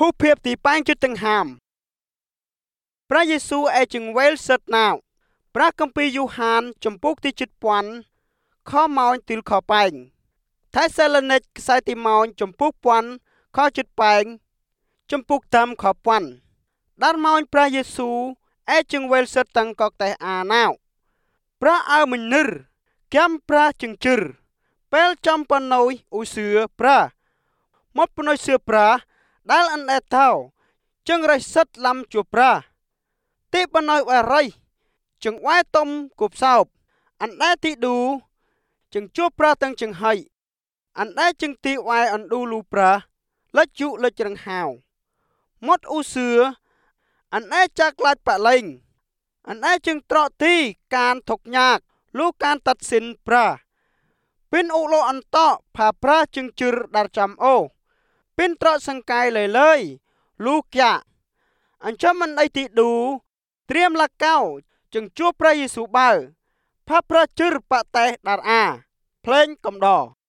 ហូបភាពទីប៉ែងជិតទាំងហាមព្រះយេស៊ូវឯจึงវេលសិតណៅព្រះគម្ពីរយូហានចំពុកទីជិតពាន់ខម៉ោញទីលខប៉ែងថេសាឡូនីកខ្សែទីម៉ោញចំពុកពាន់ខជិតប៉ែងចំពុកតាមខពាន់ដាល់ម៉ោញព្រះយេស៊ូវឯจึงវេលសិតតាំងកកតេអាណៅព្រះអើមិននឺរគាំព្រះจึงជិរពេលចំប៉ណុយអ៊ូសឿព្រះមកប៉ណុយសឿព្រះដែលអណ្ដែតថោจึงរៃសិតឡាំជួព្រះទីប៉ណុយអរៃจึងវាយតុំគប់សោបអណ្ដែតទីឌូจึងជួព្រះទាំងចឹងហៃអណ្ដែតจึងទីវាយអណ្ឌូលូព្រះលិចយុលិចរងហាវមកអ៊ូសឿអណ្ដែតចាក់ឡាច់ប៉លេងអណ្ដែតจึงត្រកទីកានថុកញ៉ាកលូកានតាត់សិនព្រះពីនអ៊ូឡូអន្តោផាព្រះจึงជិរដាល់ចាំអូពីនត្រកសង្កែលើយលូកាអញ្ចឹមមិនអីទីឌូត្រៀមឡាកៅจึงជួបព្រះយេស៊ូវបើផាព្រះជិរប៉តេដាល់អាភ្លេងកំដរ